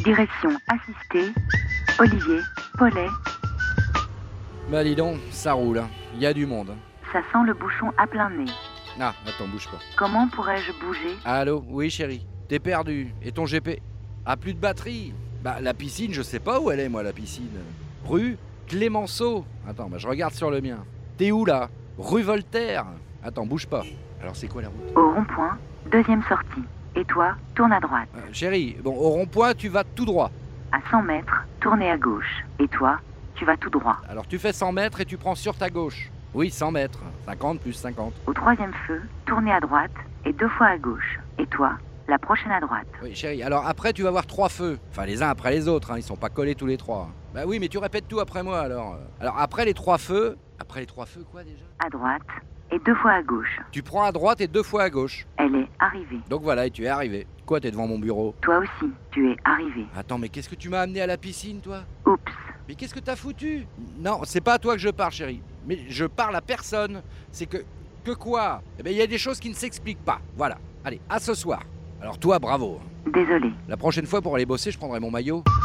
Direction assistée, Olivier, Paulet. Bah dis donc, ça roule, hein. Il y a du monde. Ça sent le bouchon à plein nez. Ah, attends, bouge pas. Comment pourrais-je bouger? Allô, oui chérie, t'es perdu. Et ton GP? Ah, plus de batterie. Bah la piscine, je sais pas où elle est moi la piscine. Rue Clémenceau. Attends, bah je regarde sur le mien. T'es où là? Rue Voltaire. Attends, bouge pas. Alors c'est quoi la route? Au rond-point, deuxième sortie. Et toi, tourne à droite. Chérie, bon, au rond-point, tu vas tout droit. À 100 mètres, tournez à gauche. Et toi, tu vas tout droit. Alors tu fais 100 mètres et tu prends sur ta gauche. Oui, 100 mètres. 50 plus 50. Au troisième feu, tournez à droite et 2 fois à gauche. Et toi, la prochaine à droite. Oui, chérie, alors après tu vas voir 3 feux. Enfin, les uns après les autres, hein, ils sont pas collés tous les 3. Bah oui, mais tu répètes tout après moi alors. Alors après les 3 feux... Après les 3 feux quoi déjà? À droite et 2 fois à gauche. Tu prends à droite et 2 fois à gauche. Elle est arrivée. Donc voilà, et tu es arrivé. Quoi, t'es devant mon bureau? Toi aussi, tu es arrivé. Attends, mais qu'est-ce que tu m'as amené à la piscine, toi? Oups. Mais qu'est-ce que t'as foutu? Non, c'est pas à toi que je parle, chérie. Mais je parle à personne. C'est que... Que quoi? Eh ben, il y a des choses qui ne s'expliquent pas. Voilà. Allez, à ce soir. Alors toi, bravo. Désolé. La prochaine fois, pour aller bosser, je prendrai mon maillot.